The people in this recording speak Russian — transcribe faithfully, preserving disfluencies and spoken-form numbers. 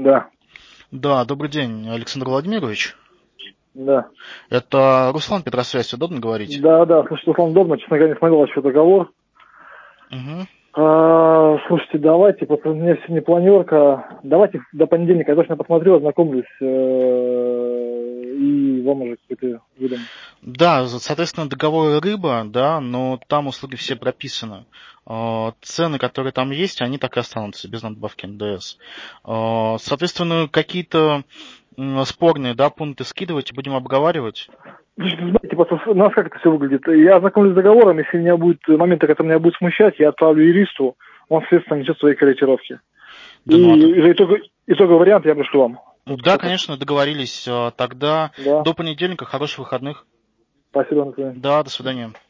Да. Да, добрый день, Александр Владимирович. Да. Это Руслан, Петросвязь, удобно говорить? Да, да, слушайте, Руслан, удобно, честно говоря, не смотрел еще договор. Угу. А, слушайте, давайте, просто у меня сегодня планерка, давайте до понедельника, я точно посмотрю, ознакомлюсь, э, и вам уже какой-то выдам. Да, соответственно, договор рыба, да, но там услуги все прописаны. Э, Цены, которые там есть, они так и останутся, без надбавки эн дэ эс. Э, Соответственно, какие-то м, спорные, да, пункты скидывать и будем обговаривать. Слушайте, знаете, просто у нас как это все выглядит. Я ознакомлюсь с договором, если у меня будут моменты, которые меня будут смущать, я отправлю юристу, он, соответственно, несет свои корректировки. Да, И ну, а то- за итог, итоговый вариант я пришлю вам. Вот да, как так. конечно, договорились. Э, Тогда Да. до понедельника, хороших выходных. Спасибо, Анатолий. Да, до свидания.